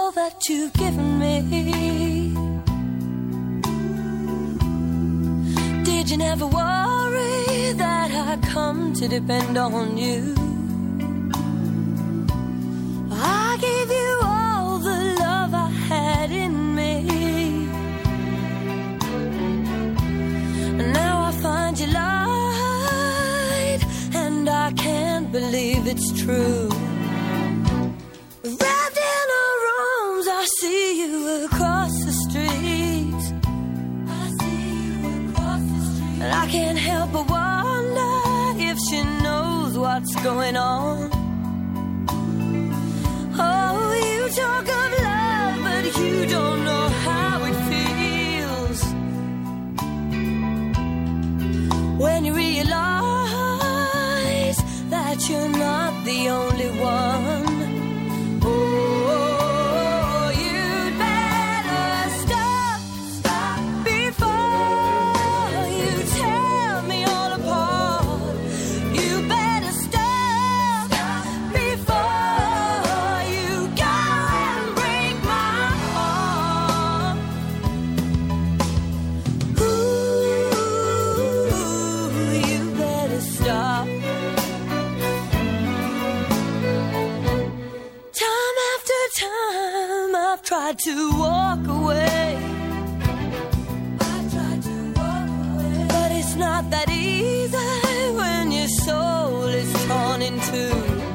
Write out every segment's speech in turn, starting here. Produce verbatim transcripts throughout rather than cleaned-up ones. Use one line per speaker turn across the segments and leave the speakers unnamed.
all that you've given me. Did you never worry that I come to depend on you? I gave you all the love I had in me, and now I find you lied, and I can't believe it's true. Wrapped in her arms, I see you across the street. I see you across the street, and I can't help but wonder if she knows what's going on. Oh, you talk of love, but you don't know how it feels when you realize that you're not the only one. Oh, you'd better stop, stop before you tear me all apart. You better stop, stop before you go and break my heart. Ooh, you better stop. Time after time I've tried to walk away. I've tried to walk away, but it's not that easy when your soul is torn in two.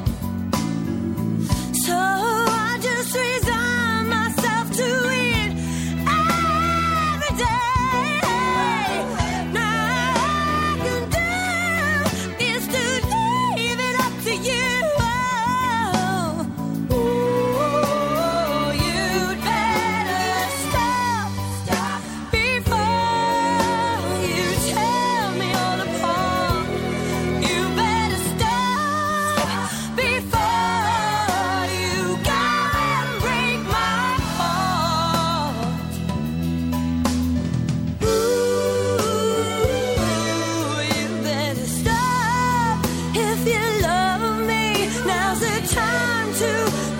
So I just resign myself to it every day. Now all I can do is to leave it up to you. Oh, you'd better stop, stop before you tear me all apart. You better stop before you go and break my heart. Ooh, you better stop if you love me. Now's the time to